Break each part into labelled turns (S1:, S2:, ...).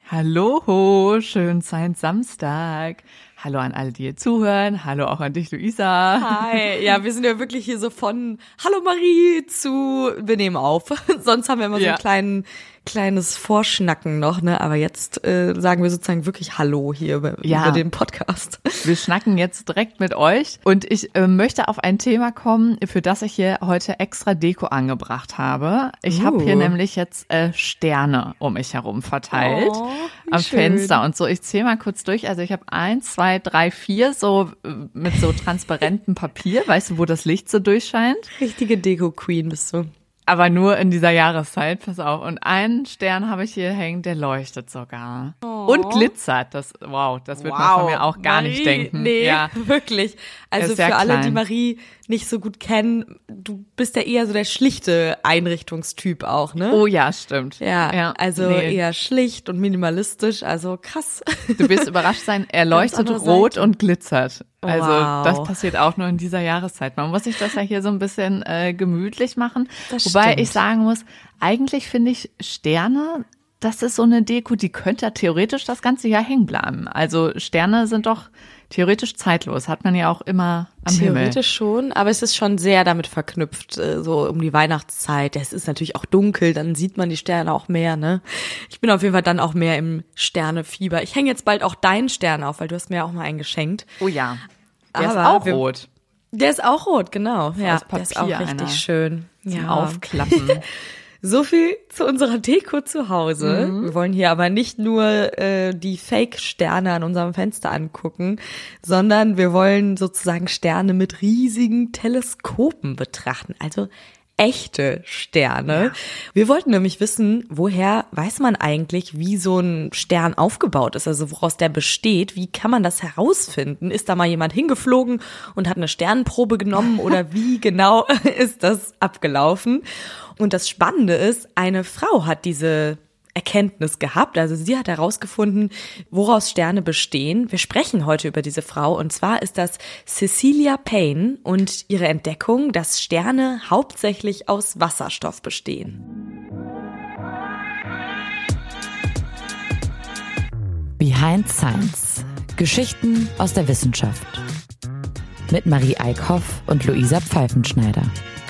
S1: Hallo, schönen Samstag. Hallo an alle, die hier zuhören. Hallo auch an dich, Luisa.
S2: Hi. Ja, wir sind ja wirklich hier so von Hallo Marie zu wir nehmen auf. Sonst haben wir immer so ein kleines Vorschnacken noch, ne? Aber jetzt sagen wir sozusagen wirklich Hallo hier über den Podcast.
S1: Wir schnacken jetzt direkt mit euch und ich möchte auf ein Thema kommen, für das ich hier heute extra Deko angebracht habe. Ich habe hier nämlich jetzt Sterne um mich herum verteilt am Fenster und so. Ich zähle mal kurz durch. Also ich habe 1, 2, 3, 4 so mit so transparentem Papier, weißt du, wo das Licht so durchscheint.
S2: Richtige Deko-Queen bist du.
S1: Aber nur in dieser Jahreszeit, pass auf. Und einen Stern habe ich hier hängen, der leuchtet sogar. Und glitzert. Das wird man von mir auch gar nicht denken.
S2: Nee, ja. Wirklich. Also für alle, die Marie nicht so gut kennen, du bist ja eher so der schlichte Einrichtungstyp auch, ne?
S1: Oh ja, stimmt.
S2: Ja, also eher schlicht und minimalistisch, also krass.
S1: Du wirst überrascht sein, er leuchtet rot und glitzert. Also das passiert auch nur in dieser Jahreszeit. Man muss sich das ja hier so ein bisschen gemütlich machen. Wobei ich sagen muss, eigentlich finde ich Sterne, das ist so eine Deko, die könnte theoretisch das ganze Jahr hängen bleiben. Also Sterne sind doch theoretisch zeitlos, hat man ja auch immer am Himmel.
S2: Theoretisch schon, aber es ist schon sehr damit verknüpft, so um die Weihnachtszeit. Es ist natürlich auch dunkel, dann sieht man die Sterne auch mehr, ne? Ich bin auf jeden Fall dann auch mehr im Sternefieber. Ich hänge jetzt bald auch deinen Stern auf, weil du hast mir ja auch mal einen geschenkt.
S1: Oh ja, der ist auch rot.
S2: Der ist auch rot, genau. Ja,
S1: aus Papier,
S2: der ist auch richtig schön.
S1: Zum Aufklappen.
S2: So viel zu unserer Deko zu Hause. Wir wollen hier aber nicht nur die Fake-Sterne an unserem Fenster angucken, sondern wir wollen sozusagen Sterne mit riesigen Teleskopen betrachten. Also echte Sterne. Ja. Wir wollten nämlich wissen, woher weiß man eigentlich, wie so ein Stern aufgebaut ist, also woraus der besteht. Wie kann man das herausfinden? Ist da mal jemand hingeflogen und hat eine Sternprobe genommen oder wie genau ist das abgelaufen? Und das Spannende ist, eine Frau hat diese Erkenntnis gehabt. Also sie hat herausgefunden, woraus Sterne bestehen. Wir sprechen heute über diese Frau und zwar ist das Cecilia Payne und ihre Entdeckung, dass Sterne hauptsächlich aus Wasserstoff bestehen.
S3: Behind Science. Geschichten aus der Wissenschaft. Mit Marie Eickhoff und Luisa Pfeifenschneider.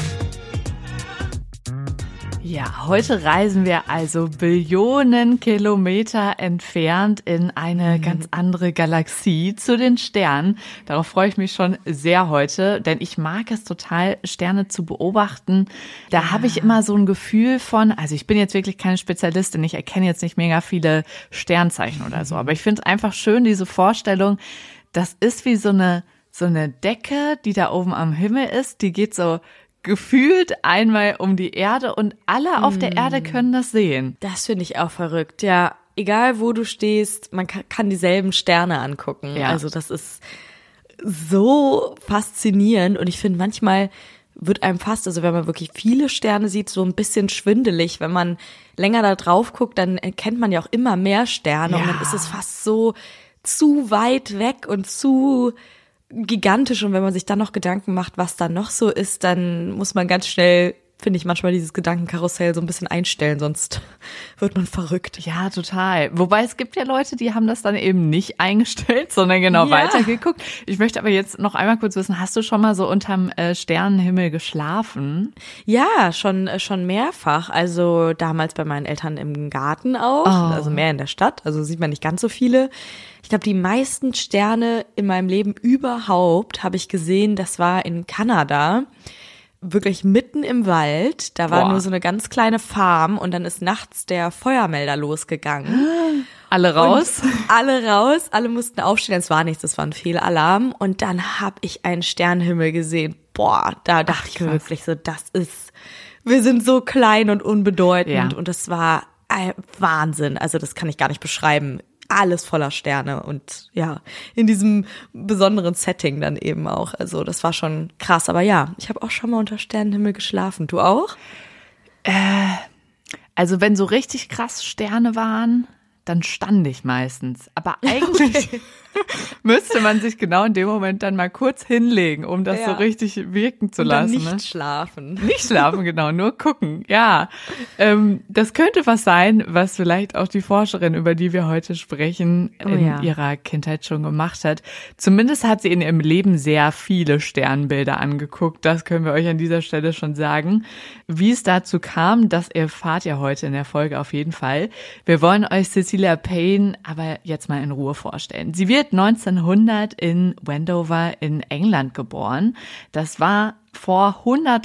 S1: Ja, heute reisen wir also Billionen Kilometer entfernt in eine ganz andere Galaxie zu den Sternen. Darauf freue ich mich schon sehr heute, denn ich mag es total, Sterne zu beobachten. Da habe ich immer so ein Gefühl von, also ich bin jetzt wirklich keine Spezialistin, ich erkenne jetzt nicht mega viele Sternzeichen oder so, aber ich finde es einfach schön, diese Vorstellung, das ist wie so eine Decke, die da oben am Himmel ist, die geht so gefühlt einmal um die Erde und alle auf der Erde können das sehen.
S2: Das finde ich auch verrückt, ja. Egal wo du stehst, man kann dieselben Sterne angucken. Ja. Also das ist so faszinierend und ich finde manchmal wird einem fast, also wenn man wirklich viele Sterne sieht, so ein bisschen schwindelig. Wenn man länger da drauf guckt, dann erkennt man ja auch immer mehr Sterne und dann ist es fast so zu weit weg und zu gigantisch und wenn man sich dann noch Gedanken macht, was da noch so ist, dann muss man ganz schnell, finde ich, manchmal dieses Gedankenkarussell so ein bisschen einstellen, sonst wird man verrückt.
S1: Ja, total. Wobei es gibt ja Leute, die haben das dann eben nicht eingestellt, sondern weitergeguckt. Ich möchte aber jetzt noch einmal kurz wissen, hast du schon mal so unterm Sternenhimmel geschlafen?
S2: Ja, schon mehrfach. Also damals bei meinen Eltern im Garten auch, also mehr in der Stadt, also sieht man nicht ganz so viele. Ich glaube, die meisten Sterne in meinem Leben überhaupt habe ich gesehen, das war in Kanada, wirklich mitten im Wald. Da war nur so eine ganz kleine Farm und dann ist nachts der Feuermelder losgegangen.
S1: Alle raus?
S2: Und alle raus, alle mussten aufstehen, es war nichts, das war ein Fehlalarm und dann habe ich einen Sternenhimmel gesehen. Boah, da dachte ich wirklich so, wir sind so klein und unbedeutend und das war Wahnsinn, also das kann ich gar nicht beschreiben. Alles voller Sterne und ja, in diesem besonderen Setting dann eben auch. Also das war schon krass. Aber ja, ich habe auch schon mal unter Sternenhimmel geschlafen. Du auch?
S1: Also wenn so richtig krass Sterne waren, dann stand ich meistens. Aber eigentlich, müsste man sich genau in dem Moment dann mal kurz hinlegen, um das so richtig wirken zu lassen.
S2: Und dann nicht schlafen.
S1: Nicht schlafen, genau, nur gucken, ja. Das könnte was sein, was vielleicht auch die Forscherin, über die wir heute sprechen, in ihrer Kindheit schon gemacht hat. Zumindest hat sie in ihrem Leben sehr viele Sternbilder angeguckt, das können wir euch an dieser Stelle schon sagen. Wie es dazu kam, das erfahrt ihr heute in der Folge auf jeden Fall. Wir wollen euch Cecilia Payne aber jetzt mal in Ruhe vorstellen. Sie wird 1900 in Wendover in England geboren. Das war vor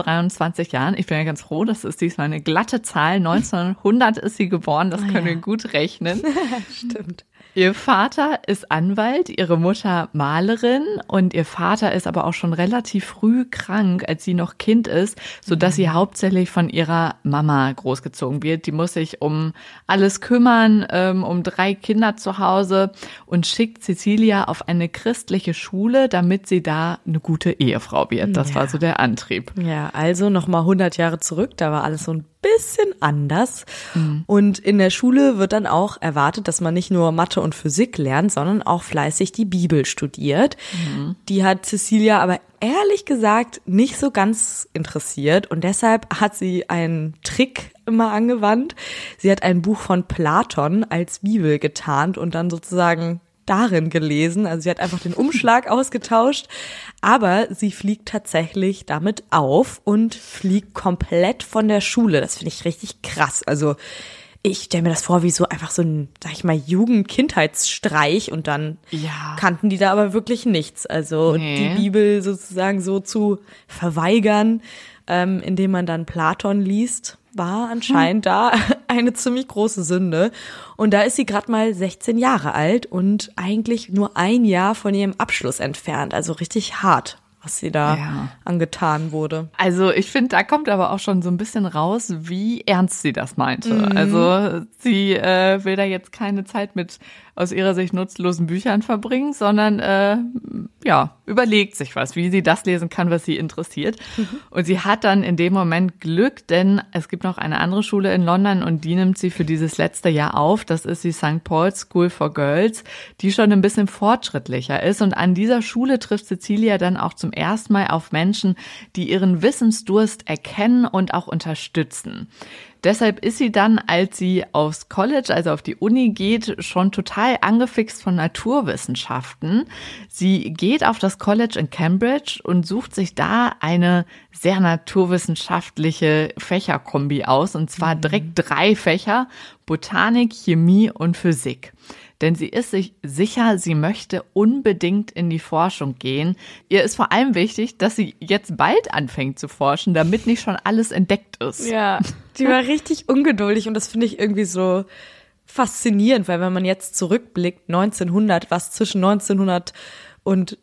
S1: 123 Jahren. Ich bin ja ganz froh, das ist diesmal eine glatte Zahl. 1900 ist sie geboren, das können wir gut rechnen.
S2: Stimmt.
S1: Ihr Vater ist Anwalt, ihre Mutter Malerin und ihr Vater ist aber auch schon relativ früh krank, als sie noch Kind ist, sodass sie hauptsächlich von ihrer Mama großgezogen wird. Die muss sich um alles kümmern, um 3 Kinder zu Hause und schickt Cecilia auf eine christliche Schule, damit sie da eine gute Ehefrau wird. Das war so der Antrieb.
S2: Ja, also nochmal 100 Jahre zurück, da war alles so ein bisschen anders. Und in der Schule wird dann auch erwartet, dass man nicht nur Mathe und Physik lernt, sondern auch fleißig die Bibel studiert. Die hat Cecilia aber ehrlich gesagt nicht so ganz interessiert und deshalb hat sie einen Trick immer angewandt. Sie hat ein Buch von Platon als Bibel getarnt und dann sozusagen darin gelesen. Also sie hat einfach den Umschlag ausgetauscht, aber sie fliegt tatsächlich damit auf und fliegt komplett von der Schule. Das finde ich richtig krass. Also ich stelle mir das vor wie so einfach so ein, sag ich mal, Jugend-Kindheitsstreich und dann kannten die da aber wirklich nichts. Also die Bibel sozusagen so zu verweigern, indem man dann Platon liest, war anscheinend da eine ziemlich große Sünde. Und da ist sie gerade mal 16 Jahre alt und eigentlich nur ein Jahr von ihrem Abschluss entfernt. Also richtig hart, was sie da angetan wurde.
S1: Also ich finde, da kommt aber auch schon so ein bisschen raus, wie ernst sie das meinte. Also sie will da jetzt keine Zeit mit aus ihrer Sicht nutzlosen Büchern verbringen, sondern überlegt sich was, wie sie das lesen kann, was sie interessiert. Und sie hat dann in dem Moment Glück, denn es gibt noch eine andere Schule in London und die nimmt sie für dieses letzte Jahr auf. Das ist die St. Paul's School for Girls, die schon ein bisschen fortschrittlicher ist. Und an dieser Schule trifft Cecilia dann auch zum ersten Mal auf Menschen, die ihren Wissensdurst erkennen und auch unterstützen. Deshalb ist sie dann, als sie aufs College, also auf die Uni geht, schon total angefixt von Naturwissenschaften. Sie geht auf das College in Cambridge und sucht sich da eine sehr naturwissenschaftliche Fächerkombi aus, und zwar direkt 3 Fächer: Botanik, Chemie und Physik. Denn sie ist sich sicher, sie möchte unbedingt in die Forschung gehen. Ihr ist vor allem wichtig, dass sie jetzt bald anfängt zu forschen, damit nicht schon alles entdeckt ist.
S2: Ja, die war richtig ungeduldig und das finde ich irgendwie so faszinierend, weil wenn man jetzt zurückblickt, 1900, was zwischen 1900 und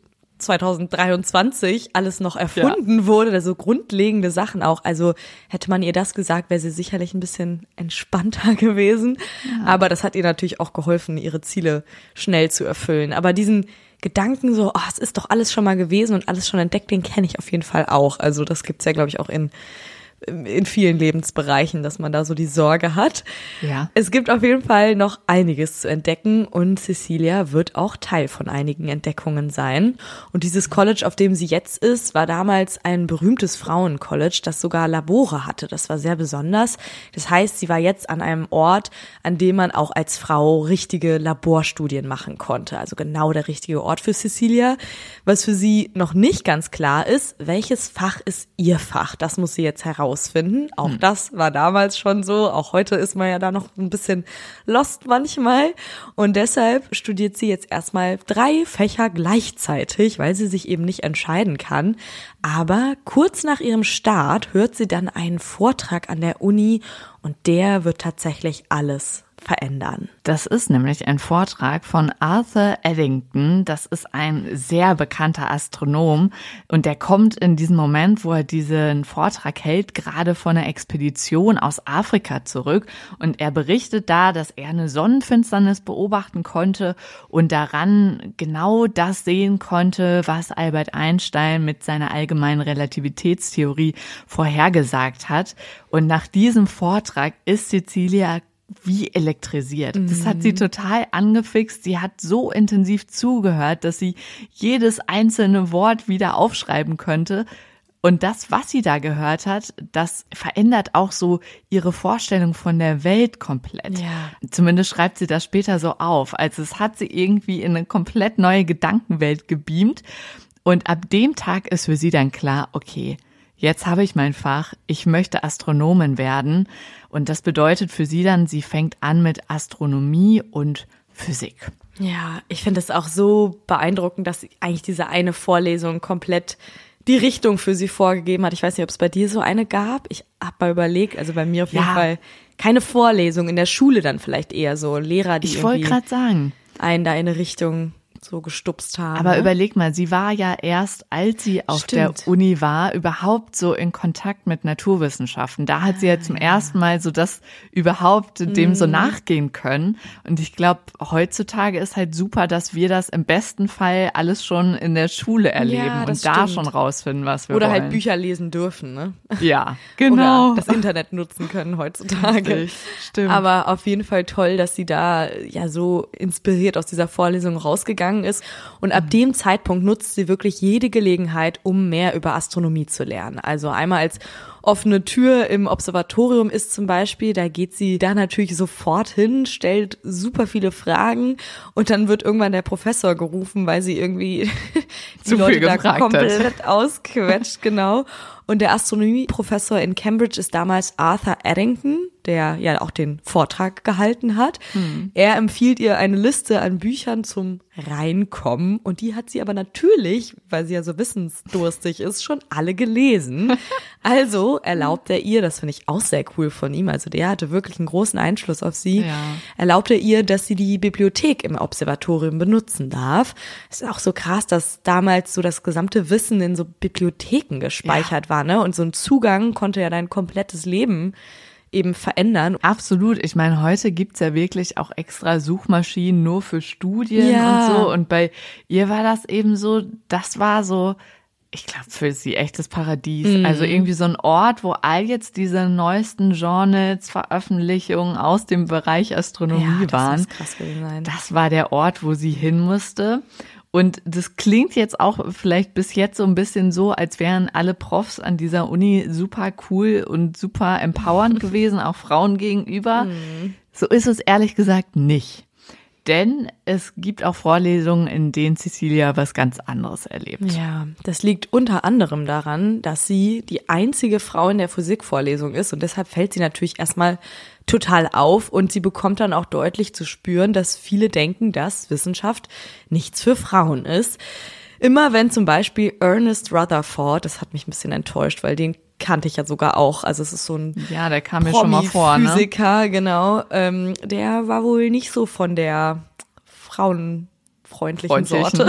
S2: 2023 alles noch erfunden wurde, also grundlegende Sachen auch. Also hätte man ihr das gesagt, wäre sie sicherlich ein bisschen entspannter gewesen. Ja. Aber das hat ihr natürlich auch geholfen, ihre Ziele schnell zu erfüllen. Aber diesen Gedanken so, es ist doch alles schon mal gewesen und alles schon entdeckt, den kenne ich auf jeden Fall auch. Also das gibt's ja, glaube ich, auch in vielen Lebensbereichen, dass man da so die Sorge hat.
S1: Ja.
S2: Es gibt auf jeden Fall noch einiges zu entdecken und Cecilia wird auch Teil von einigen Entdeckungen sein. Und dieses College, auf dem sie jetzt ist, war damals ein berühmtes Frauencollege, das sogar Labore hatte. Das war sehr besonders. Das heißt, sie war jetzt an einem Ort, an dem man auch als Frau richtige Laborstudien machen konnte. Also genau der richtige Ort für Cecilia. Was für sie noch nicht ganz klar ist, welches Fach ist ihr Fach? Das muss sie jetzt herausfinden. Auch das war damals schon so. Auch heute ist man ja da noch ein bisschen lost manchmal. Und deshalb studiert sie jetzt erstmal 3 Fächer gleichzeitig, weil sie sich eben nicht entscheiden kann. Aber kurz nach ihrem Start hört sie dann einen Vortrag an der Uni und der wird tatsächlich alles verändern.
S1: Das ist nämlich ein Vortrag von Arthur Eddington. Das ist ein sehr bekannter Astronom und der kommt in diesem Moment, wo er diesen Vortrag hält, gerade von einer Expedition aus Afrika zurück und er berichtet da, dass er eine Sonnenfinsternis beobachten konnte und daran genau das sehen konnte, was Albert Einstein mit seiner allgemeinen Relativitätstheorie vorhergesagt hat. Und nach diesem Vortrag ist Cecilia wie elektrisiert. Das hat sie total angefixt. Sie hat so intensiv zugehört, dass sie jedes einzelne Wort wieder aufschreiben könnte. Und das, was sie da gehört hat, das verändert auch so ihre Vorstellung von der Welt komplett.
S2: Ja.
S1: Zumindest schreibt sie das später so auf. Also es hat sie irgendwie in eine komplett neue Gedankenwelt gebeamt. Und ab dem Tag ist für sie dann klar, okay, jetzt habe ich mein Fach, ich möchte Astronomin werden. Und das bedeutet für sie dann, sie fängt an mit Astronomie und Physik.
S2: Ja, ich finde es auch so beeindruckend, dass eigentlich diese eine Vorlesung komplett die Richtung für sie vorgegeben hat. Ich weiß nicht, ob es bei dir so eine gab. Ich habe mal überlegt, also bei mir auf jeden Fall keine Vorlesung, in der Schule dann vielleicht eher so Lehrer, die
S1: Ich wollte gerade sagen,
S2: einen da in eine Richtung so gestupst haben.
S1: aber überleg mal, sie war ja erst, als sie auf der Uni war, überhaupt so in Kontakt mit Naturwissenschaften. Da hat sie ja zum ersten Mal so das überhaupt dem so nachgehen können. Und ich glaube, heutzutage ist halt super, dass wir das im besten Fall alles schon in der Schule erleben und da schon rausfinden, was wir wollen.
S2: Oder halt Bücher lesen dürfen, ne?
S1: Ja, genau.
S2: Oder das Internet nutzen können heutzutage.
S1: Richtig, stimmt.
S2: Aber auf jeden Fall toll, dass sie da ja so inspiriert aus dieser Vorlesung rausgegangen ist. Und ab dem Zeitpunkt nutzt sie wirklich jede Gelegenheit, um mehr über Astronomie zu lernen. Also einmal als offene Tür im Observatorium ist zum Beispiel, da geht sie da natürlich sofort hin, stellt super viele Fragen und dann wird irgendwann der Professor gerufen, weil sie irgendwie die Leute da komplett ausquetscht, genau. Und der Astronomieprofessor in Cambridge ist damals Arthur Eddington, der ja auch den Vortrag gehalten hat. Er empfiehlt ihr eine Liste an Büchern zum Reinkommen und die hat sie aber natürlich, weil sie ja so wissensdurstig ist, schon alle gelesen. Also erlaubt er ihr, das finde ich auch sehr cool von ihm, also der hatte wirklich einen großen Einfluss auf sie, erlaubt er ihr, dass sie die Bibliothek im Observatorium benutzen darf. Es ist auch so krass, dass damals so das gesamte Wissen in so Bibliotheken gespeichert war, ne? Und so ein Zugang konnte ja dein komplettes Leben eben verändern.
S1: Absolut. Ich meine, heute gibt's ja wirklich auch extra Suchmaschinen nur für Studien und so. Und bei ihr war das eben so, das war so, ich glaube, für sie echtes Paradies. Also irgendwie so ein Ort, wo all jetzt diese neuesten Journals, Veröffentlichungen aus dem Bereich Astronomie waren.
S2: Das muss krass gewesen sein.
S1: Das war der Ort, wo sie hin musste. Und das klingt jetzt auch vielleicht bis jetzt so ein bisschen so, als wären alle Profs an dieser Uni super cool und super empowernd gewesen, auch Frauen gegenüber. So ist es ehrlich gesagt nicht. Denn es gibt auch Vorlesungen, in denen Cecilia was ganz anderes erlebt.
S2: Ja, das liegt unter anderem daran, dass sie die einzige Frau in der Physikvorlesung ist und deshalb fällt sie natürlich erstmal total auf und sie bekommt dann auch deutlich zu spüren, dass viele denken, dass Wissenschaft nichts für Frauen ist. Immer wenn zum Beispiel Ernest Rutherford, das hat mich ein bisschen enttäuscht, weil den kannte ich ja sogar auch, also es ist so ein
S1: der kam mir schon mal vor, ne?
S2: Physiker, genau, der war wohl nicht so von der frauenfreundlichen Sorte.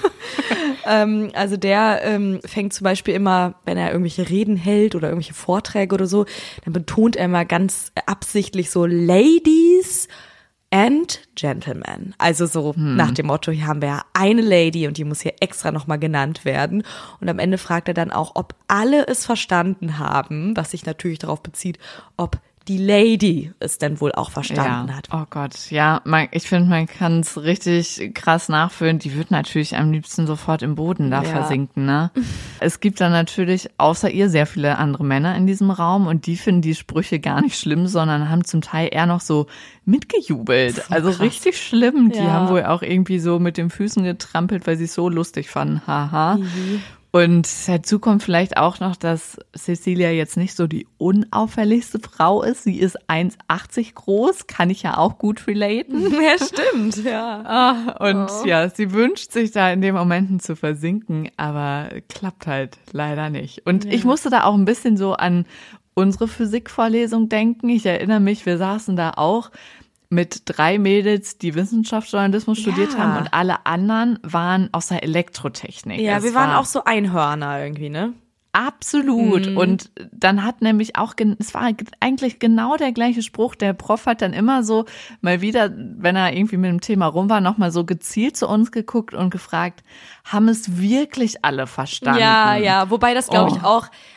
S2: Also der fängt zum Beispiel immer, wenn er irgendwelche Reden hält oder irgendwelche Vorträge oder so, dann betont er immer ganz absichtlich so Ladies and Gentlemen. Also so nach dem Motto, hier haben wir ja eine Lady und die muss hier extra nochmal genannt werden. Und am Ende fragt er dann auch, ob alle es verstanden haben, was sich natürlich darauf bezieht, ob die Lady es denn wohl auch verstanden hat.
S1: Oh Gott, ja, ich finde, man kann es richtig krass nachfühlen. Die wird natürlich am liebsten sofort im Boden da versinken, ne? Es gibt dann natürlich außer ihr sehr viele andere Männer in diesem Raum und die finden die Sprüche gar nicht schlimm, sondern haben zum Teil eher noch so mitgejubelt. Also krass. Richtig schlimm. Die haben wohl auch irgendwie so mit den Füßen getrampelt, weil sie es so lustig fanden. Haha. Und dazu kommt vielleicht auch noch, dass Cecilia jetzt nicht so die unauffälligste Frau ist. Sie ist 1,80 groß, kann ich ja auch gut relaten.
S2: Ja, stimmt, ja.
S1: Und sie wünscht sich da in den Momenten zu versinken, aber klappt halt leider nicht. Und ich musste da auch ein bisschen so an unsere Physikvorlesung denken. Ich erinnere mich, wir saßen da auch mit 3 Mädels, die Wissenschaftsjournalismus studiert haben und alle anderen waren aus der Elektrotechnik.
S2: Ja, wir waren auch so Einhörner irgendwie, ne?
S1: Absolut. Und dann hat nämlich auch, es war eigentlich genau der gleiche Spruch. Der Prof hat dann immer so mal wieder, wenn er irgendwie mit dem Thema rum war, nochmal so gezielt zu uns geguckt und gefragt, haben es wirklich alle verstanden?
S2: Ja, wobei das, glaube ich, auch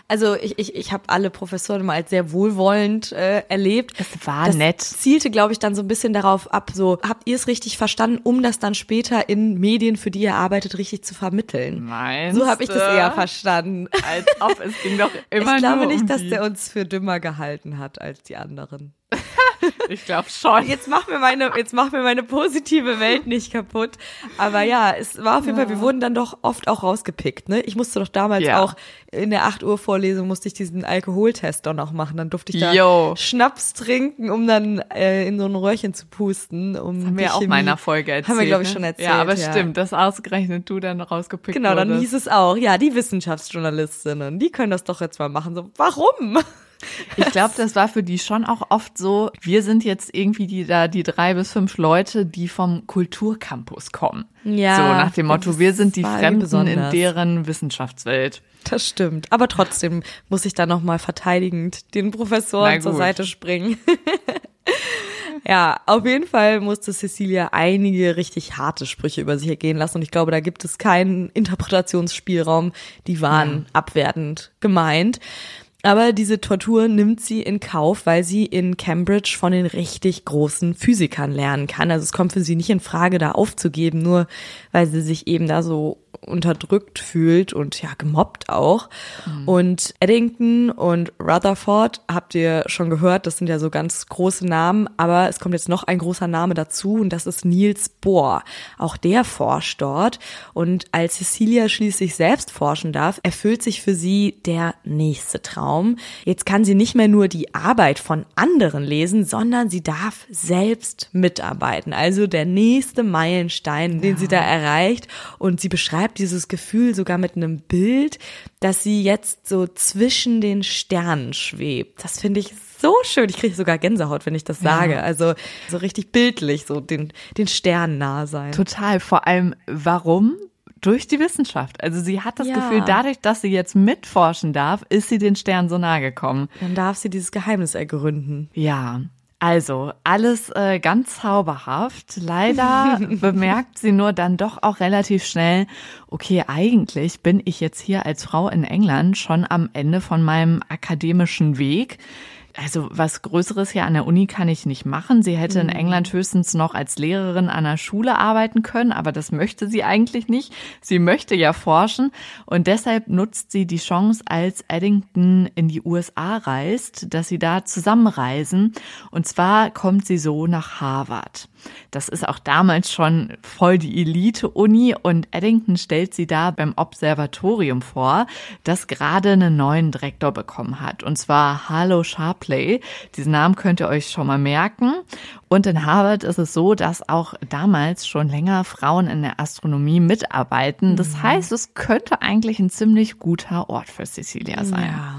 S2: Also ich habe alle Professoren mal als sehr wohlwollend erlebt.
S1: Es war nett.
S2: Das zielte, glaube ich, dann so ein bisschen darauf ab, so, habt ihr es richtig verstanden, um das dann später in Medien, für die ihr arbeitet, richtig zu vermitteln?
S1: Meinst
S2: So habe ich das eher verstanden.
S1: Als ob, es ging doch immer
S2: Ich glaube
S1: nur
S2: nicht,
S1: um
S2: dass
S1: die.
S2: der uns für dümmer gehalten hat als die anderen.
S1: Ich glaube schon.
S2: Jetzt mach mir meine positive Welt nicht kaputt. Aber ja, es war auf jeden Fall, wir wurden dann doch oft auch rausgepickt, ne? Ich musste doch damals auch in der 8 Uhr Vorlesung musste ich diesen Alkoholtest doch noch machen. Dann durfte ich da Schnaps trinken, um dann in so ein Röhrchen zu pusten.
S1: Haben wir auch in meiner Folge erzählt.
S2: Haben wir, glaube ich, schon erzählt.
S1: Ja, aber stimmt, dass ausgerechnet du dann rausgepickt
S2: Genau, dann
S1: wurdest.
S2: hieß es auch, ja, die Wissenschaftsjournalistinnen, die können das doch jetzt mal machen. So, warum?
S1: Ich glaube, das war für die schon auch oft so, wir sind jetzt irgendwie die 3 bis 5 Leute, die vom Kulturcampus kommen.
S2: Ja.
S1: So nach dem Motto, wir sind die
S2: war
S1: Fremden
S2: besonders.
S1: in deren Wissenschaftswelt.
S2: Das stimmt. Aber trotzdem muss ich da nochmal verteidigend den Professoren zur Seite springen. Ja, auf jeden Fall musste Cecilia einige richtig harte Sprüche über sich ergehen lassen. Und ich glaube, da gibt es keinen Interpretationsspielraum. Die waren abwertend gemeint. Aber diese Tortur nimmt sie in Kauf, weil sie in Cambridge von den richtig großen Physikern lernen kann. Also es kommt für sie nicht in Frage, da aufzugeben, nur weil sie sich eben da so unterdrückt fühlt und ja, gemobbt auch. Und Eddington und Rutherford, habt ihr schon gehört, das sind ja so ganz große Namen, aber es kommt jetzt noch ein großer Name dazu und das ist Niels Bohr. Auch der forscht dort und als Cecilia schließlich selbst forschen darf, erfüllt sich für sie der nächste Traum. Jetzt kann sie nicht mehr nur die Arbeit von anderen lesen, sondern sie darf selbst mitarbeiten. Also der nächste Meilenstein, den sie da erreicht, und sie beschreibt dieses Gefühl sogar mit einem Bild, dass sie jetzt so zwischen den Sternen schwebt. Das finde ich so schön. Ich kriege sogar Gänsehaut, wenn ich das sage. Also so richtig bildlich, so den Sternen nahe sein.
S1: Total. Vor allem, warum? Durch die Wissenschaft. Also sie hat das Gefühl, dadurch, dass sie jetzt mitforschen darf, ist sie den Sternen so nahe gekommen.
S2: Dann darf sie dieses Geheimnis ergründen.
S1: Ja. Also, alles ganz zauberhaft. Leider bemerkt sie nur dann doch auch relativ schnell, okay, eigentlich bin ich jetzt hier als Frau in England schon am Ende von meinem akademischen Weg. Also was Größeres hier an der Uni kann ich nicht machen. Sie hätte in England höchstens noch als Lehrerin an der Schule arbeiten können, aber das möchte sie eigentlich nicht. Sie möchte ja forschen und deshalb nutzt sie die Chance, als Eddington in die USA reist, dass sie da zusammenreisen. Und zwar kommt sie so nach Harvard. Das ist auch damals schon voll die Elite-Uni und Eddington stellt sie da beim Observatorium vor, das gerade einen neuen Direktor bekommen hat, und zwar Harlow Shapley. Diesen Namen könnt ihr euch schon mal merken. Und in Harvard ist es so, dass auch damals schon länger Frauen in der Astronomie mitarbeiten. Das heißt, es könnte eigentlich ein ziemlich guter Ort für Cecilia sein.
S2: Ja,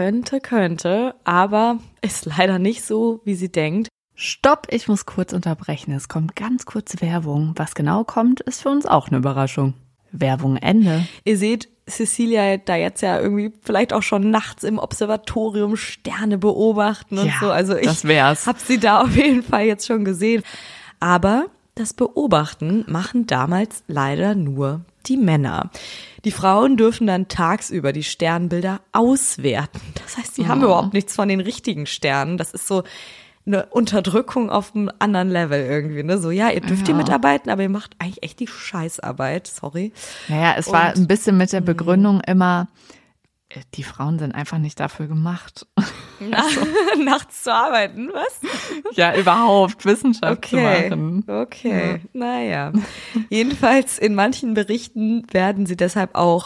S2: könnte, aber ist leider nicht so, wie sie denkt.
S1: Stopp, ich muss kurz unterbrechen. Es kommt ganz kurz Werbung. Was genau kommt, ist für uns auch eine Überraschung. Werbung Ende.
S2: Ihr seht Cecilia da jetzt ja irgendwie vielleicht auch schon nachts im Observatorium Sterne beobachten und so. Also ich habe sie da auf jeden Fall jetzt schon gesehen. Aber das Beobachten machen damals leider nur die Männer. Die Frauen dürfen dann tagsüber die Sternbilder auswerten. Das heißt, sie haben überhaupt nichts von den richtigen Sternen. Das ist so eine Unterdrückung auf einem anderen Level irgendwie, ne? So, ja, ihr dürft hier mitarbeiten, aber ihr macht eigentlich echt die Scheißarbeit, sorry.
S1: Naja, es war ein bisschen mit der Begründung immer, die Frauen sind einfach nicht dafür gemacht.
S2: Nachts zu arbeiten, was?
S1: Ja, überhaupt Wissenschaft zu machen.
S2: Okay, naja. Jedenfalls in manchen Berichten werden sie deshalb auch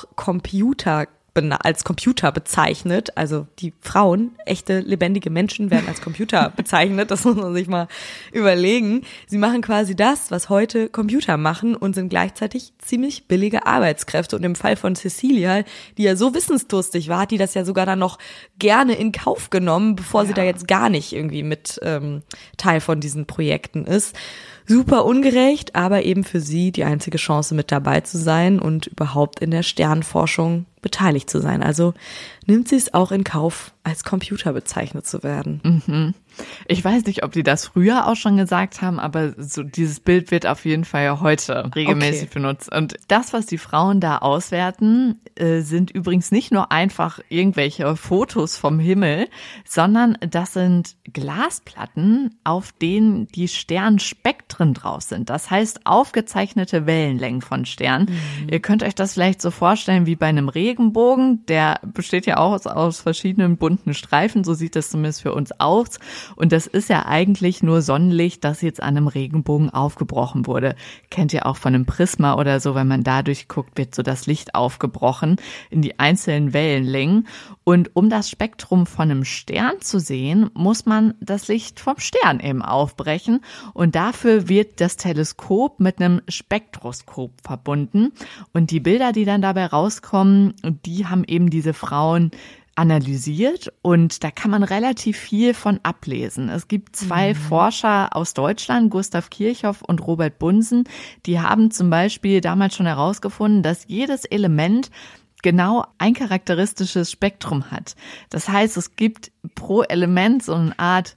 S2: als Computer bezeichnet. Also die Frauen, echte lebendige Menschen, werden als Computer bezeichnet. Das muss man sich mal überlegen. Sie machen quasi das, was heute Computer machen, und sind gleichzeitig ziemlich billige Arbeitskräfte. Und im Fall von Cecilia, die ja so wissensdurstig war, hat die das ja sogar dann noch gerne in Kauf genommen, bevor sie da jetzt gar nicht irgendwie mit Teil von diesen Projekten ist. Super ungerecht, aber eben für sie die einzige Chance, mit dabei zu sein und überhaupt in der Sternforschung beteiligt zu sein. Also nimmt sie es auch in Kauf, als Computer bezeichnet zu werden.
S1: Ich weiß nicht, ob die das früher auch schon gesagt haben, aber so dieses Bild wird auf jeden Fall ja heute regelmäßig benutzt. Und das, was die Frauen da auswerten, sind übrigens nicht nur einfach irgendwelche Fotos vom Himmel, sondern das sind Glasplatten, auf denen die Sternspektren drauf sind. Das heißt aufgezeichnete Wellenlängen von Sternen. Ihr könnt euch das vielleicht so vorstellen wie bei einem Regenbogen. Der besteht ja auch aus verschiedenen bunten Streifen. So sieht das zumindest für uns aus. Und das ist ja eigentlich nur Sonnenlicht, das jetzt an einem Regenbogen aufgebrochen wurde. Kennt ihr auch von einem Prisma oder so, wenn man da durchguckt, wird so das Licht aufgebrochen in die einzelnen Wellenlängen. Und um das Spektrum von einem Stern zu sehen, muss man das Licht vom Stern eben aufbrechen. Und dafür wird das Teleskop mit einem Spektroskop verbunden. Und die Bilder, die dann dabei rauskommen, die haben eben diese Frauen analysiert und da kann man relativ viel von ablesen. Es gibt 2 Forscher aus Deutschland, Gustav Kirchhoff und Robert Bunsen, die haben zum Beispiel damals schon herausgefunden, dass jedes Element genau ein charakteristisches Spektrum hat. Das heißt, es gibt pro Element so eine Art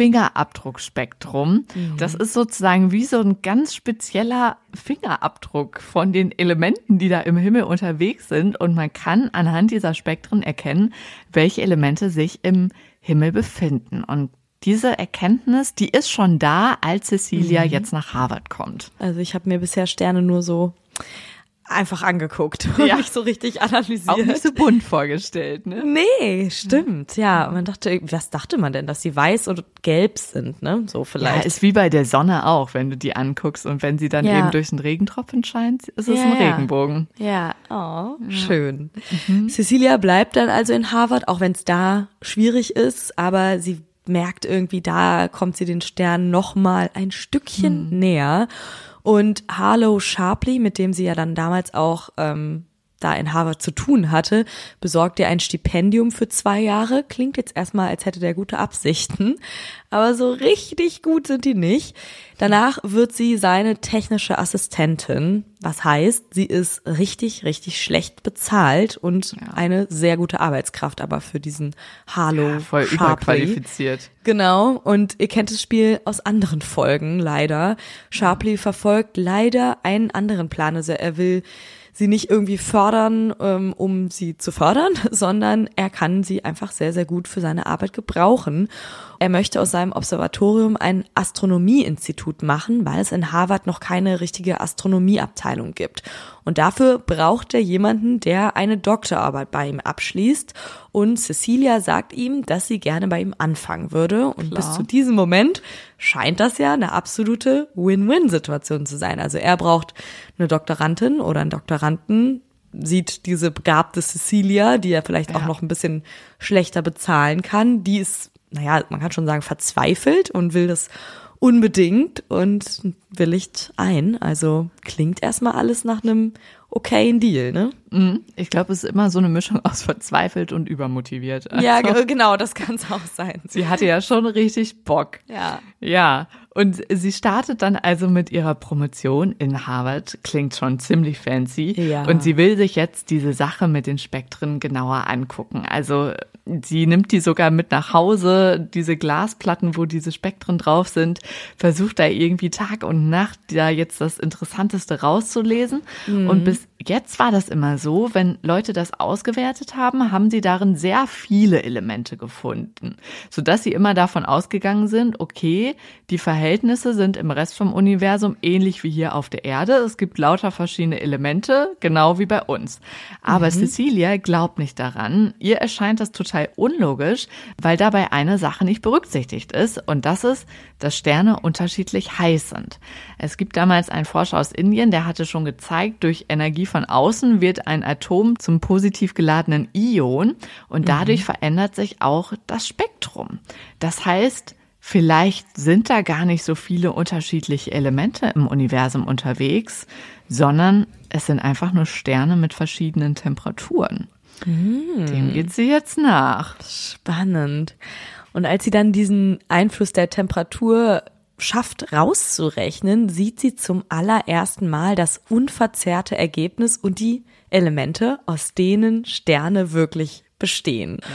S1: Fingerabdruckspektrum. Das ist sozusagen wie so ein ganz spezieller Fingerabdruck von den Elementen, die da im Himmel unterwegs sind. Und man kann anhand dieser Spektren erkennen, welche Elemente sich im Himmel befinden. Und diese Erkenntnis, die ist schon da, als Cecilia jetzt nach Harvard kommt.
S2: Also ich habe mir bisher Sterne nur so einfach angeguckt und nicht so richtig analysiert.
S1: Auch nicht so bunt vorgestellt, ne?
S2: Nee, stimmt, ja. Man dachte, was dachte man denn, dass sie weiß und gelb sind, ne? So vielleicht.
S1: Ja, ist wie bei der Sonne auch, wenn du die anguckst und wenn sie dann eben durch einen Regentropfen scheint, ist es ein Regenbogen.
S2: Ja, schön. Cecilia bleibt dann also in Harvard, auch wenn es da schwierig ist, aber sie merkt irgendwie, da kommt sie den Sternen noch mal ein Stückchen näher. Und Harlow Shapley, mit dem sie ja dann damals auch da in Harvard zu tun hatte, besorgt ihr ein Stipendium für 2 Jahre. Klingt jetzt erstmal, als hätte der gute Absichten, aber so richtig gut sind die nicht. Danach wird sie seine technische Assistentin, was heißt, sie ist richtig, richtig schlecht bezahlt und eine sehr gute Arbeitskraft, aber für diesen Harlow
S1: voll
S2: Shapley.
S1: überqualifiziert.
S2: Genau, und ihr kennt das Spiel aus anderen Folgen, leider. Shapley verfolgt leider einen anderen Plan, also er will sie nicht irgendwie fördern, um sie zu fördern, sondern er kann sie einfach sehr, sehr gut für seine Arbeit gebrauchen. Er möchte aus seinem Observatorium ein Astronomieinstitut machen, weil es in Harvard noch keine richtige Astronomieabteilung gibt. Und dafür braucht er jemanden, der eine Doktorarbeit bei ihm abschließt. Und Cecilia sagt ihm, dass sie gerne bei ihm anfangen würde. Und bis zu diesem Moment scheint das ja eine absolute Win-Win-Situation zu sein. Also er braucht eine Doktorandin oder einen Doktoranden, sieht diese begabte Cecilia, die er vielleicht auch noch ein bisschen schlechter bezahlen kann. Die ist, naja, man kann schon sagen, verzweifelt und will das unbedingt und willigt ein. Also klingt erstmal alles nach einem okayen Deal, ne?
S1: Ich glaube, es ist immer so eine Mischung aus verzweifelt und übermotiviert. Also,
S2: ja, genau, das kann es auch sein.
S1: Sie hatte ja schon richtig Bock.
S2: Ja.
S1: Ja, und sie startet dann also mit ihrer Promotion in Harvard. Klingt schon ziemlich fancy.
S2: Ja.
S1: Und sie will sich jetzt diese Sache mit den Spektren genauer angucken. Also sie nimmt die sogar mit nach Hause, diese Glasplatten, wo diese Spektren drauf sind, versucht da irgendwie Tag und Nacht da jetzt das Interessanteste rauszulesen. Und bis jetzt war das immer so, wenn Leute das ausgewertet haben, haben sie darin sehr viele Elemente gefunden, sodass sie immer davon ausgegangen sind, okay, die Verhältnisse sind im Rest vom Universum ähnlich wie hier auf der Erde. Es gibt lauter verschiedene Elemente, genau wie bei uns. Aber Cecilia glaubt nicht daran. Ihr erscheint das total unlogisch, weil dabei eine Sache nicht berücksichtigt ist. Und das ist, dass Sterne unterschiedlich heiß sind. Es gibt damals einen Forscher aus Indien, der hatte schon gezeigt, durch Energie von außen wird ein Atom zum positiv geladenen Ion und dadurch verändert sich auch das Spektrum. Das heißt, vielleicht sind da gar nicht so viele unterschiedliche Elemente im Universum unterwegs, sondern es sind einfach nur Sterne mit verschiedenen Temperaturen. Dem geht sie jetzt nach.
S2: Spannend. Und als sie dann diesen Einfluss der Temperatur schafft rauszurechnen, sieht sie zum allerersten Mal das unverzerrte Ergebnis und die Elemente, aus denen Sterne wirklich bestehen. Ja.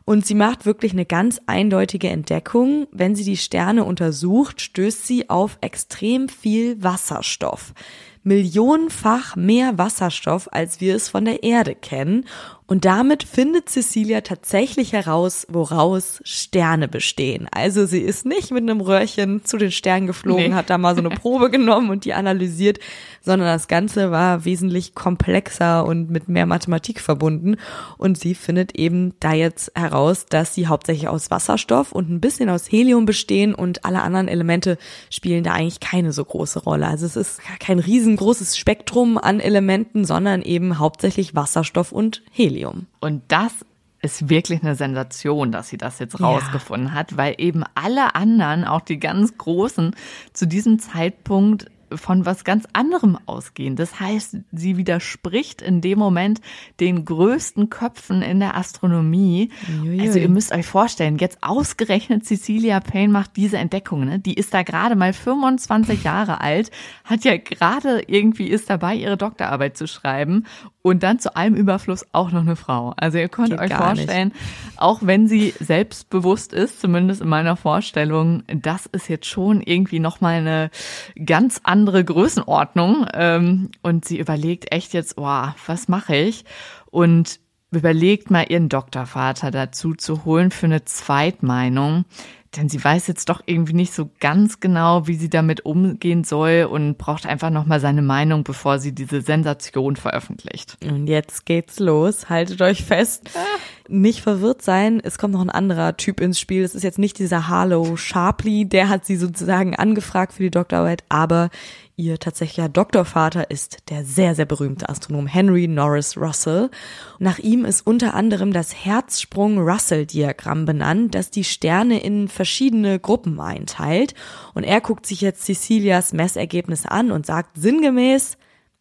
S2: Und sie macht wirklich eine ganz eindeutige Entdeckung. Wenn sie die Sterne untersucht, stößt sie auf extrem viel Wasserstoff. Millionenfach mehr Wasserstoff, als wir es von der Erde kennen. Und damit findet Cecilia tatsächlich heraus, woraus Sterne bestehen. Also sie ist nicht mit einem Röhrchen zu den Sternen geflogen, hat da mal so eine Probe genommen und die analysiert, sondern das Ganze war wesentlich komplexer und mit mehr Mathematik verbunden. Und sie findet eben da jetzt heraus, dass sie hauptsächlich aus Wasserstoff und ein bisschen aus Helium bestehen und alle anderen Elemente spielen da eigentlich keine so große Rolle. Also es ist kein riesengroßes Spektrum an Elementen, sondern eben hauptsächlich Wasserstoff und Helium.
S1: Und das ist wirklich eine Sensation, dass sie das jetzt rausgefunden hat, weil eben alle anderen, auch die ganz Großen, zu diesem Zeitpunkt von was ganz anderem ausgehen. Das heißt, sie widerspricht in dem Moment den größten Köpfen in der Astronomie. Uiui. Also ihr müsst euch vorstellen, jetzt ausgerechnet Cecilia Payne macht diese Entdeckung, ne? Die ist da gerade mal 25 Jahre alt, hat ja gerade irgendwie ist dabei, ihre Doktorarbeit zu schreiben und dann zu allem Überfluss auch noch eine Frau. Also ihr könnt euch vorstellen, auch wenn sie selbstbewusst ist, zumindest in meiner Vorstellung, das ist jetzt schon irgendwie nochmal eine ganz andere Größenordnung. Und sie überlegt echt jetzt, was mache ich? Und überlegt mal, ihren Doktorvater dazu zu holen für eine Zweitmeinung. Denn sie weiß jetzt doch irgendwie nicht so ganz genau, wie sie damit umgehen soll und braucht einfach nochmal seine Meinung, bevor sie diese Sensation veröffentlicht.
S2: Und jetzt geht's los. Haltet euch fest. Nicht verwirrt sein. Es kommt noch ein anderer Typ ins Spiel. Das ist jetzt nicht dieser Harlow Shapley. Der hat sie sozusagen angefragt für die Doktorarbeit, aber ihr tatsächlicher Doktorvater ist der sehr, sehr berühmte Astronom Henry Norris Russell. Nach ihm ist unter anderem das Herzsprung-Russell-Diagramm benannt, das die Sterne in verschiedene Gruppen einteilt. Und er guckt sich jetzt Cecilias Messergebnisse an und sagt sinngemäß,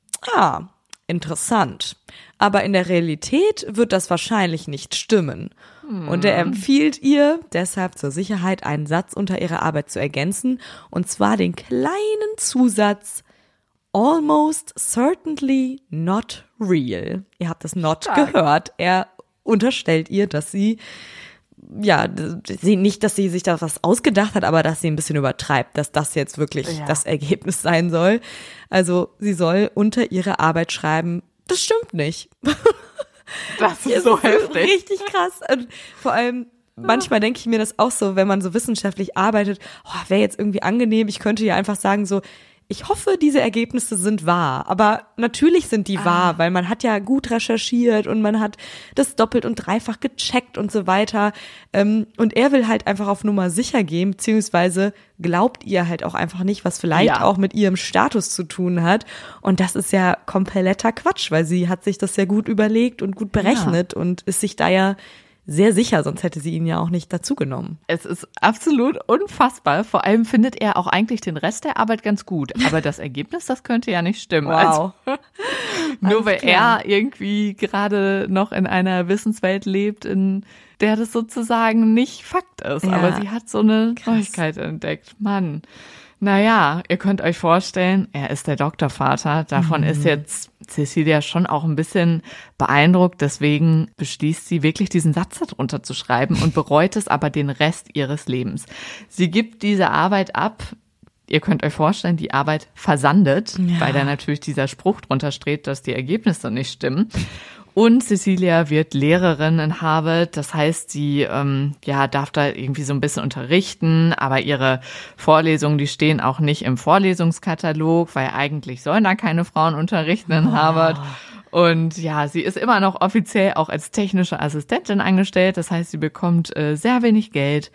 S2: interessant. Aber in der Realität wird das wahrscheinlich nicht stimmen. Und er empfiehlt ihr deshalb zur Sicherheit einen Satz unter ihrer Arbeit zu ergänzen, und zwar den kleinen Zusatz almost certainly not real. Ihr habt das not gehört. Er unterstellt ihr, dass sie nicht, dass sie sich da was ausgedacht hat, aber dass sie ein bisschen übertreibt, dass das jetzt wirklich das Ergebnis sein soll. Also sie soll unter ihrer Arbeit schreiben, das stimmt nicht.
S1: Das ist so heftig.
S2: Richtig krass. Und vor allem, manchmal denke ich mir das auch so, wenn man so wissenschaftlich arbeitet, wäre jetzt irgendwie angenehm, ich könnte ja einfach sagen so, ich hoffe, diese Ergebnisse sind wahr. Aber natürlich sind die wahr, weil man hat ja gut recherchiert und man hat das doppelt und dreifach gecheckt und so weiter. Und er will halt einfach auf Nummer sicher gehen, beziehungsweise glaubt ihr halt auch einfach nicht, was vielleicht auch mit ihrem Status zu tun hat. Und das ist ja kompletter Quatsch, weil sie hat sich das ja gut überlegt und gut berechnet und ist sich da ja sehr sicher, sonst hätte sie ihn ja auch nicht dazugenommen.
S1: Es ist absolut unfassbar. Vor allem findet er auch eigentlich den Rest der Arbeit ganz gut. Aber das Ergebnis, das könnte ja nicht stimmen.
S2: Wow.
S1: Also, nur weil er irgendwie gerade noch in einer Wissenswelt lebt, in der das sozusagen nicht Fakt ist.
S2: Ja.
S1: Aber sie hat so eine Neuigkeit entdeckt. Mann. Naja, ihr könnt euch vorstellen, er ist der Doktorvater. Davon ist jetzt Cecilia schon auch ein bisschen beeindruckt. Deswegen beschließt sie wirklich, diesen Satz darunter zu schreiben und bereut es aber den Rest ihres Lebens. Sie gibt diese Arbeit ab. Ihr könnt euch vorstellen, die Arbeit versandet, weil da natürlich dieser Spruch drunter steht, dass die Ergebnisse nicht stimmen. Und Cecilia wird Lehrerin in Harvard, das heißt, sie darf da irgendwie so ein bisschen unterrichten, aber ihre Vorlesungen, die stehen auch nicht im Vorlesungskatalog, weil eigentlich sollen da keine Frauen unterrichten in Harvard. Und ja, sie ist immer noch offiziell auch als technische Assistentin angestellt, das heißt, sie bekommt sehr wenig Geld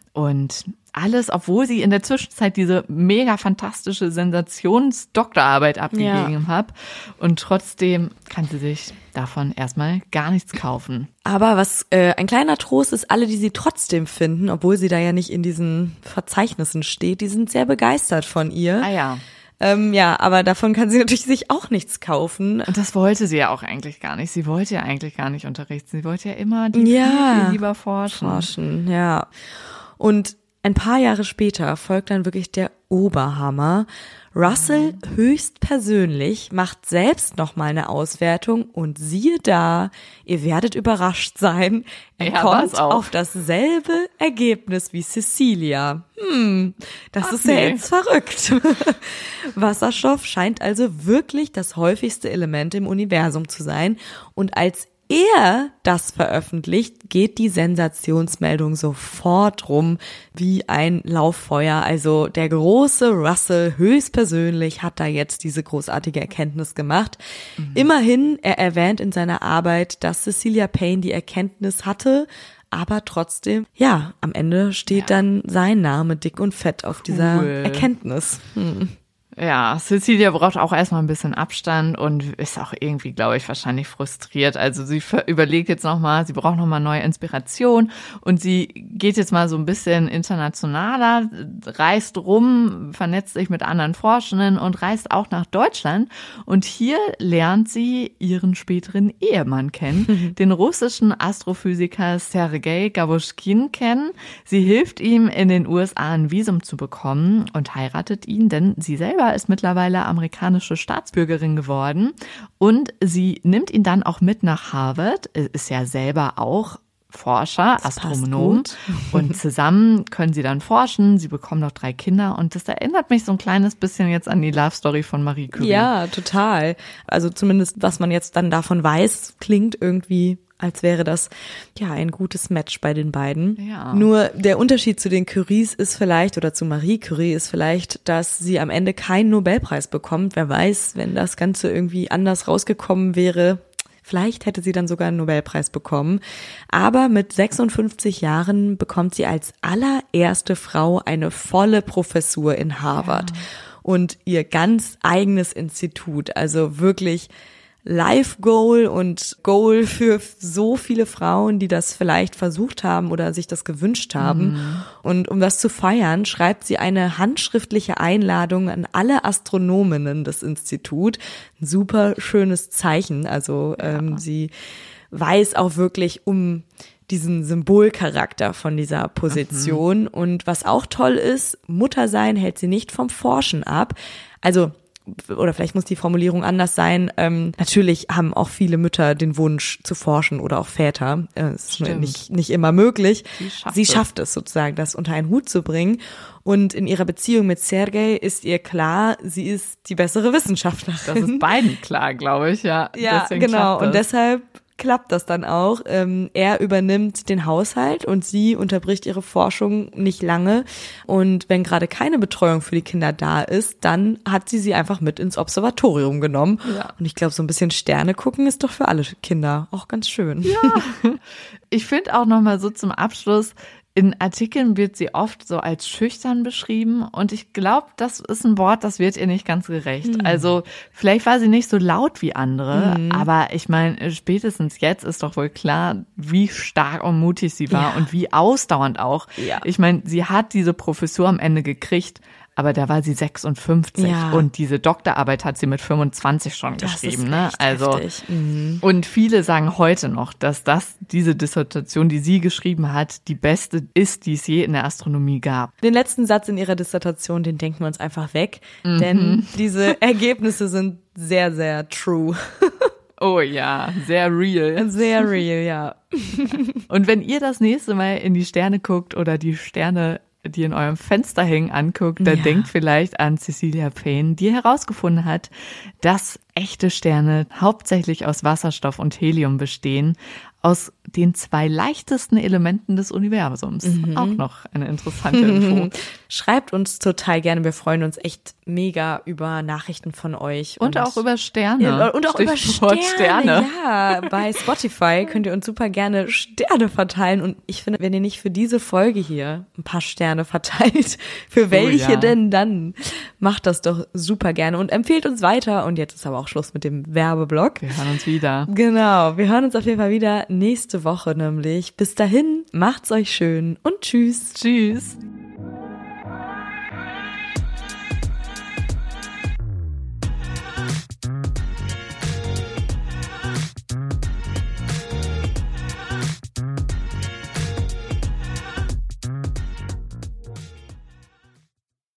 S1: und alles, obwohl sie in der Zwischenzeit diese mega fantastische Sensations-Doktorarbeit abgegeben hat. Und trotzdem kann sie sich davon erstmal gar nichts kaufen.
S2: Aber was ein kleiner Trost ist, alle, die sie trotzdem finden, obwohl sie da ja nicht in diesen Verzeichnissen steht, die sind sehr begeistert von ihr.
S1: Ah ja.
S2: Aber davon kann sie natürlich sich auch nichts kaufen.
S1: Und das wollte sie ja auch eigentlich gar nicht. Sie wollte ja eigentlich gar nicht unterrichten. Sie wollte ja immer viel lieber forschen.
S2: Ja. Und Ein paar Jahre später folgt dann wirklich der Oberhammer. Russell höchstpersönlich macht selbst nochmal eine Auswertung und siehe da, ihr werdet überrascht sein, er kommt auf dasselbe Ergebnis wie Cecilia. Das ist ja jetzt verrückt. Wasserstoff scheint also wirklich das häufigste Element im Universum zu sein und als er das veröffentlicht, geht die Sensationsmeldung sofort rum wie ein Lauffeuer. Also der große Russell höchstpersönlich hat da jetzt diese großartige Erkenntnis gemacht. Immerhin, er erwähnt in seiner Arbeit, dass Cecilia Payne die Erkenntnis hatte, aber trotzdem, ja, am Ende steht dann sein Name dick und fett auf dieser Erkenntnis.
S1: Ja, Cecilia braucht auch erstmal ein bisschen Abstand und ist auch irgendwie, glaube ich, wahrscheinlich frustriert. Also sie überlegt jetzt nochmal, sie braucht nochmal neue Inspiration und sie geht jetzt mal so ein bisschen internationaler, reist rum, vernetzt sich mit anderen Forschenden und reist auch nach Deutschland. Und hier lernt sie ihren späteren Ehemann kennen, den russischen Astrophysiker Sergei Gabuschkin kennen. Sie hilft ihm, in den USA ein Visum zu bekommen und heiratet ihn, denn sie selber ist mittlerweile amerikanische Staatsbürgerin geworden und sie nimmt ihn dann auch mit nach Harvard, ist ja selber auch Forscher, Astronom und zusammen können sie dann forschen, sie bekommen noch 3 Kinder und das erinnert mich so ein kleines bisschen jetzt an die Love Story von Marie Curie.
S2: Ja, total. Also zumindest, was man jetzt dann davon weiß, klingt irgendwie als wäre das ja ein gutes Match bei den beiden.
S1: Ja.
S2: Nur der Unterschied zu den Curies ist vielleicht, oder zu Marie Curie ist vielleicht, dass sie am Ende keinen Nobelpreis bekommt. Wer weiß, wenn das Ganze irgendwie anders rausgekommen wäre, vielleicht hätte sie dann sogar einen Nobelpreis bekommen. Aber mit 56 Jahren bekommt sie als allererste Frau eine volle Professur in Harvard und ihr ganz eigenes Institut. Also wirklich Life Goal und Goal für so viele Frauen, die das vielleicht versucht haben oder sich das gewünscht haben. Und um das zu feiern, schreibt sie eine handschriftliche Einladung an alle Astronominnen des Instituts. Ein super schönes Zeichen. Also sie weiß auch wirklich um diesen Symbolcharakter von dieser Position. Und was auch toll ist, Muttersein hält sie nicht vom Forschen ab. Also oder vielleicht muss die Formulierung anders sein. Natürlich haben auch viele Mütter den Wunsch zu forschen oder auch Väter. Es ist nicht immer möglich. Sie schafft es sozusagen, das unter einen Hut zu bringen. Und in ihrer Beziehung mit Sergei ist ihr klar, sie ist die bessere Wissenschaftlerin.
S1: Das ist beiden klar, glaube ich, ja.
S2: Ja, genau. Und deshalb klappt das dann auch. Er übernimmt den Haushalt und sie unterbricht ihre Forschung nicht lange. Und wenn gerade keine Betreuung für die Kinder da ist, dann hat sie einfach mit ins Observatorium genommen. Ja. Und ich glaube, so ein bisschen Sterne gucken ist doch für alle Kinder auch ganz schön.
S1: Ja. Ich finde auch nochmal so zum Abschluss, in Artikeln wird sie oft so als schüchtern beschrieben und ich glaube, das ist ein Wort, das wird ihr nicht ganz gerecht. Also vielleicht war sie nicht so laut wie andere, aber ich meine, spätestens jetzt ist doch wohl klar, wie stark und mutig sie war und wie ausdauernd auch. Ja. Ich meine, sie hat diese Professur am Ende gekriegt, aber da war sie 56 und diese Doktorarbeit hat sie mit 25 schon geschrieben, ne? Also und viele sagen heute noch, dass diese Dissertation, die sie geschrieben hat, die beste ist, die es je in der Astronomie gab.
S2: Den letzten Satz in ihrer Dissertation, den denken wir uns einfach weg, denn diese Ergebnisse sind sehr, sehr true.
S1: Oh ja, sehr real.
S2: Sehr real, ja.
S1: Und wenn ihr das nächste Mal in die Sterne guckt oder die Sterne, die in eurem Fenster hängen, anguckt, dann denkt vielleicht an Cecilia Payne, die herausgefunden hat, dass echte Sterne hauptsächlich aus Wasserstoff und Helium bestehen, aus den 2 leichtesten Elementen des Universums. Auch noch eine interessante Info.
S2: Schreibt uns total gerne, wir freuen uns echt mega über Nachrichten von euch.
S1: Und auch über Sterne.
S2: Ja, und auch über Sterne. Ja, bei Spotify könnt ihr uns super gerne Sterne verteilen. Und ich finde, wenn ihr nicht für diese Folge hier ein paar Sterne verteilt, für welche denn dann? Macht das doch super gerne und empfehlt uns weiter. Und jetzt ist aber auch Schluss mit dem Werbeblock.
S1: Wir hören uns wieder.
S2: Genau, wir hören uns auf jeden Fall wieder nächste Woche nämlich. Bis dahin, macht's euch schön und tschüss.
S1: Tschüss.